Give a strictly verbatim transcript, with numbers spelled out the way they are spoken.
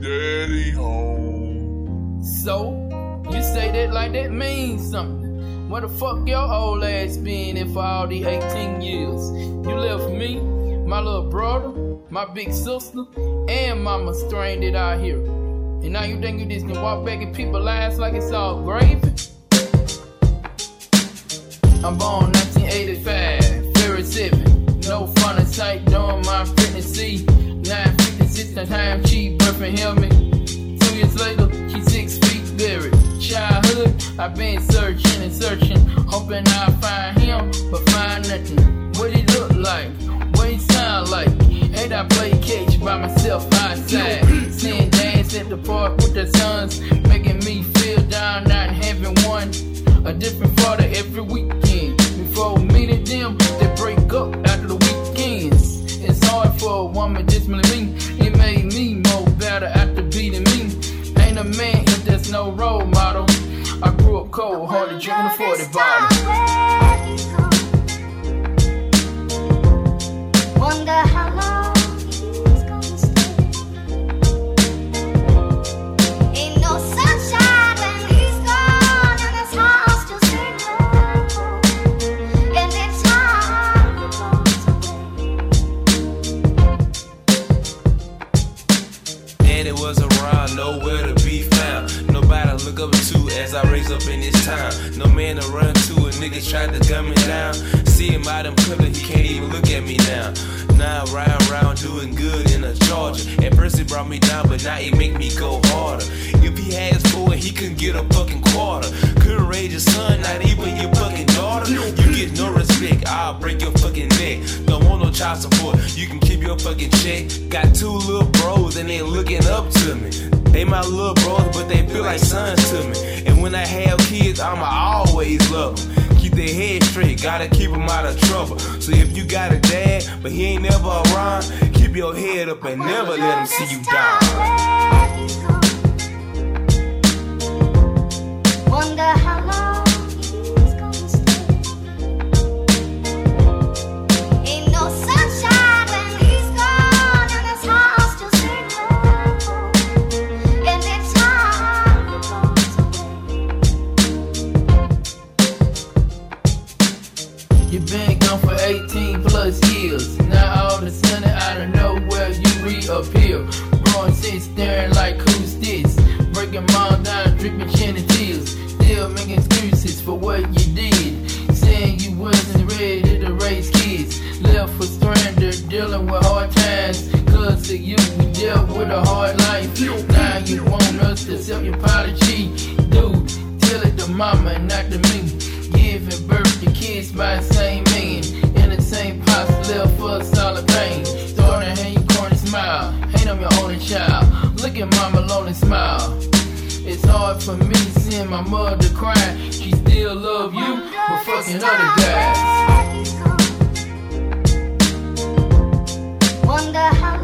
daddy home. So, you say that like that means something. Where the fuck your old ass been in for all these eighteen years? You left me, my little brother, my big sister, and mama stranded out here. And now you think you just can walk back in people's lives like it's all gravy? I'm born nineteen eighty-five, thirty-seven. No fun in sight, doing my pregnancy. nine fifty-six, the time she birthing helmet. Two years later, she's six feet buried. Childhood, I've been searching and searching, hoping I'll find him, but find nothing. What he look like? What he sound like? Hate I play catch by myself outside, seeing dance at the park with the sons, making me feel down, not having one. A different father every weekend. Before meeting them, they break up after the weekends. It's hard for a woman just like me. It made me more better after beating me. Ain't a man if there's no role model. I grew up cold, hardly drinking a forty bottle. Wonder how long he's gonna stay. Ain't no sunshine when he's gone, and his house just ain't no. And it's time he goes away. Daddy was around, nowhere to be found. Nobody to look up to as I raise up in this town. No man to run to, a nigga tried to gun me down. See him out in public, he can't even look at me now. Now I ride around doing good in a Charger. At first it brought me down, but now it make me go harder. If he has four, he couldn't get a fucking quarter. Couldn't raise your son, not even your fucking daughter. You get no respect, I'll break your fucking neck. Don't want no child support, you can keep your fucking check. Got two little bros and they looking up to me. They my little bros, but they feel like sons to me. And when I have kids, I'ma always love them. Keep their head straight, gotta keep them out of trouble. So if you got a dad, but he ain't never around, keep your head up and never let him see you down. Wonder how long he's gonna stay. Ain't no sunshine when he's gone, and his house just ain't no. And it's time he goes away. You been gone for eighteen plus years. Now all of a sudden out of nowhere you reappear. Growing sit staring like who's this? Breaking mom down, dripping chin tears. Still making excuses for what you did. Saying you wasn't ready to raise kids. Left for stranded, dealing with hard times. Cause of you, we dealt with a hard life. Now you want us to accept your apology. Dude, tell it to mama and not to me. Giving birth to kids by the same man. In the same pots left for a solid pain. Starting to hand you corny smile. Hate I'm your only child. Look at mama lonely smile. It's hard for me seeing my mother cry. She still love you, but fucking other guys. Wonder how